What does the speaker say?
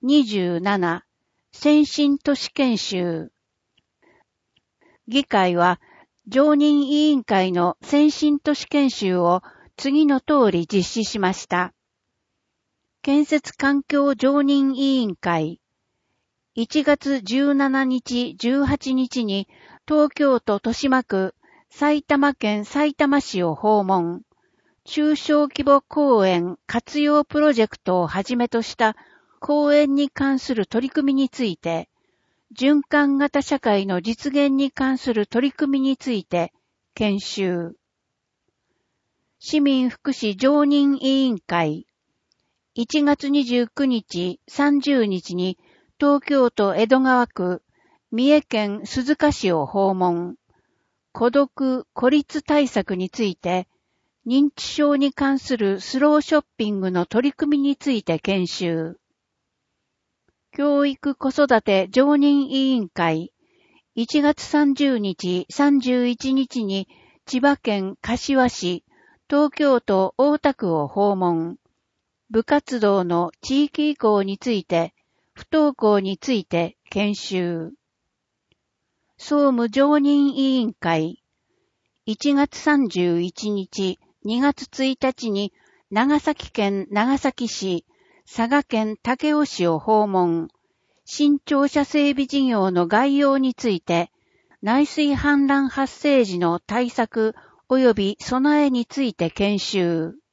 27先進都市研修。議会は常任委員会の先進都市研修を次の通り実施しました。建設環境常任委員会。1月17日、18日に東京都豊島区、埼玉県さいたま市を訪問。中小規模公園活用プロジェクトをはじめとした公園に関する取り組みについて、循環型社会の実現に関する取り組みについて研修。市民福祉常任委員会。1月29日、30日に東京都江戸川区、三重県鈴鹿市を訪問。孤独・孤立対策について、認知症に関するスローショッピングの取り組みについて研修。教育子育て常任委員会。1月30日、31日に千葉県柏市、東京都大田区を訪問。部活動の地域移行について、不登校について研修。総務常任委員会。1月31日、2月1日に長崎県長崎市、佐賀県武雄市を訪問。新庁舎整備事業の概要について、内水氾濫発生時の対策及び備えについて研修。